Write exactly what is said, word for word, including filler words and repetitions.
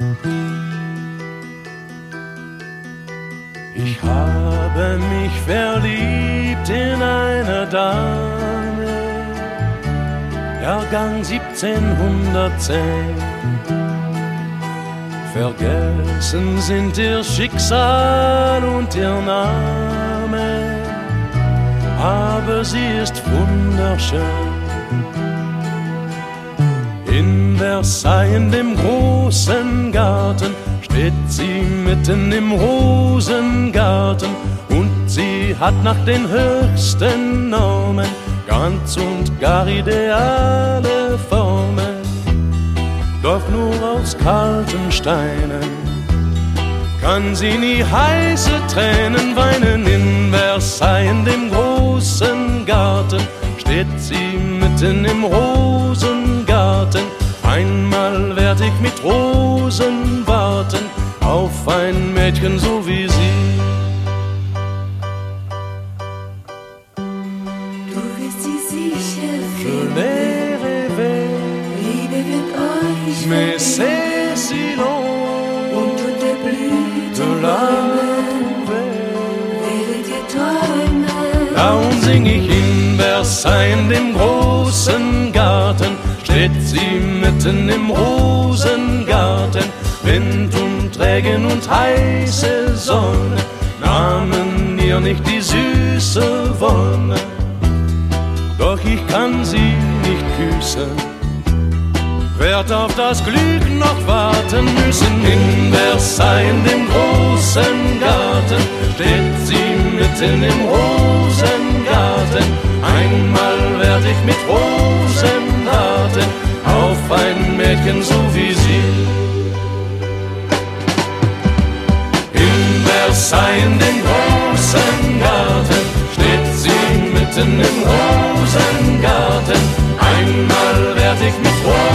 Ich habe mich verliebt in eine Dame, Jahrgang siebzehnhundertzehn. Vergessen sind ihr Schicksal und ihr Name, aber sie ist wunderschön. In Versailles, in dem großen Garten, steht sie mitten im Rosengarten und sie hat nach den höchsten Normen ganz und gar ideale Formen, doch nur aus kalten Steinen kann sie nie heiße Tränen weinen. In Versailles, in dem großen Garten, steht sie mitten im Rosengarten. Einmal werd ich mit Rosen warten auf ein Mädchen so wie sie. Du wirst sie sicher Je finden. l'ai rêvé, Liebe wird euch mais verbinden. c'est si long Und unter de la Blütenbäumen werdet ihr träumen. Darum sing ich in Versailles, in dem großen Garten, steht sie mitten im Rosengarten. Wind und Regen und heiße Sonne nahmen ihr nicht die süße Wonne, doch ich kann sie nicht küssen, werd auf das Glück noch warten müssen. In Versailles, in dem großen Garten, steht sie mitten im Rosengarten. Einmal werd ich mit Rosen warten auf ein Mädchen so wie sie. In Versailles, in dem großen Garten, steht sie mitten im Rosengarten. Einmal werd ich mit Rosen